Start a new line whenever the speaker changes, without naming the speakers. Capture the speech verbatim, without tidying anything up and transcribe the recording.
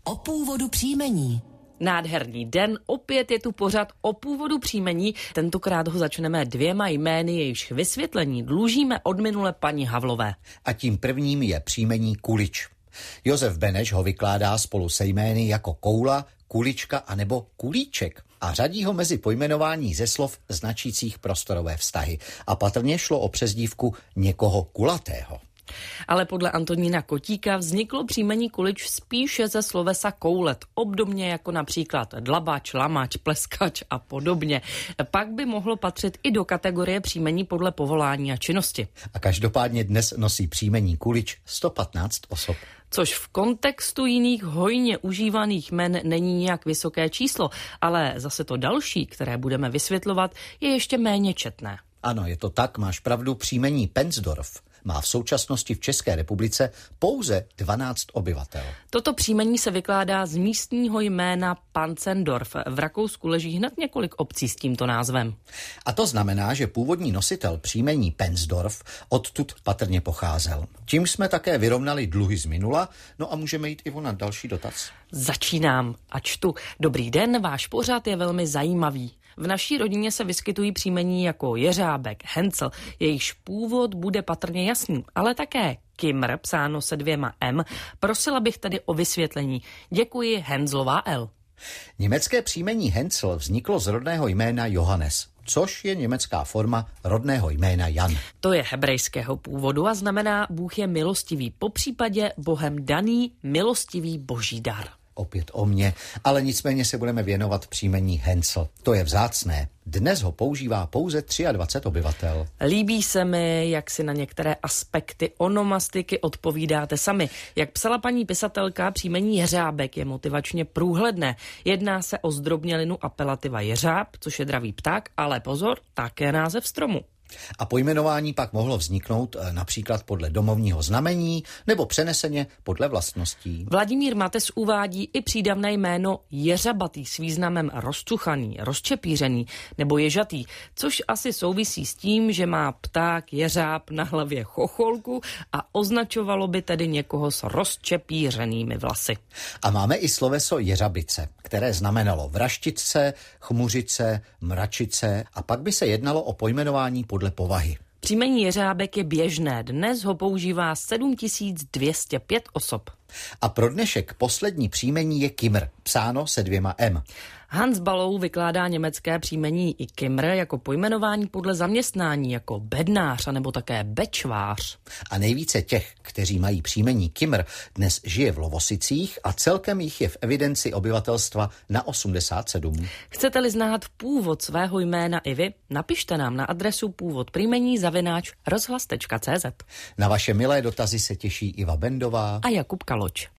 O původu příjmení.
Nádherný den, opět je tu pořad o původu příjmení. Tentokrát ho začneme dvěma jmény, jejichž vysvětlení dlužíme od minule paní Havlové.
A tím prvním je příjmení Kulič. Josef Beneš ho vykládá spolu se jmény jako koula, kulička anebo kulíček a řadí ho mezi pojmenování ze slov značících prostorové vztahy. A patrně šlo o přezdívku někoho kulatého.
Ale podle Antonína Kotíka vzniklo příjmení Kulič spíše ze slovesa koulet, obdobně jako například dlabač, lamač, pleskač a podobně. Pak by mohlo patřit i do kategorie příjmení podle povolání a činnosti.
A každopádně dnes nosí příjmení Kulič sto patnáct osob.
Což v kontextu jiných hojně užívaných jmen není nějak vysoké číslo, ale zase to další, které budeme vysvětlovat, je ještě méně četné.
Ano, je to tak, máš pravdu, příjmení Pensdorf má v současnosti v České republice pouze dvanáct obyvatel.
Toto příjmení se vykládá z místního jména Panzendorf. V Rakousku leží hned několik obcí s tímto názvem.
A to znamená, že původní nositel příjmení Pensdorf odtud patrně pocházel. Tím jsme také vyrovnali dluhy z minula, no a můžeme jít i na další dotaz.
Začínám a čtu. Dobrý den, váš pořad je velmi zajímavý. V naší rodině se vyskytují příjmení jako Jeřábek, Hencel, jejichž původ bude patrně jasný, ale také Kimr, psáno se dvěma M. Prosila bych tedy o vysvětlení. Děkuji, Henzlová L.
Německé příjmení Hencel vzniklo z rodného jména Johannes, což je německá forma rodného jména Jan.
To je hebrejského původu a znamená Bůh je milostivý, popřípadě Bohem daný milostivý boží dar.
Opět o mě, ale nicméně se budeme věnovat příjmení Hencel. To je vzácné. Dnes ho používá pouze dvacet tři obyvatel.
Líbí se mi, jak si na některé aspekty onomastiky odpovídáte sami. Jak psala paní pisatelka, příjmení Jeřábek je motivačně průhledné. Jedná se o zdrobnělinu apelativa jeřáb, což je dravý pták, ale pozor, také název stromu.
A pojmenování pak mohlo vzniknout například podle domovního znamení nebo přeneseně podle vlastností.
Vladimír Mates uvádí i přídavné jméno jeřabatý s významem rozcuchaný, rozčepířený nebo ježatý, což asi souvisí s tím, že má pták jeřáb na hlavě chocholku a označovalo by tedy někoho s rozčepířenými vlasy.
A máme i sloveso jeřabice, které znamenalo vraštice, chmuřice, mračice a pak by se jednalo o pojmenování podle povahy.
Příjmení Jeřábek je běžné, dnes ho používá sedm tisíc dvě stě pět osob.
A pro dnešek poslední příjmení je Kimr, psáno se dvěma M.
Hans Balou vykládá německé příjmení i Kimr jako pojmenování podle zaměstnání, jako bednář a nebo také bečvář.
A nejvíce těch, kteří mají příjmení Kimr, dnes žije v Lovosicích a celkem jich je v evidenci obyvatelstva na osmdesát sedm.
Chcete-li znát původ svého jména i vy, napište nám na adresu původ příjmení zavináč rozhlas tečka cé zet.
Na vaše milé dotazy se těší Iva Bendová
a Jakub Kaloč.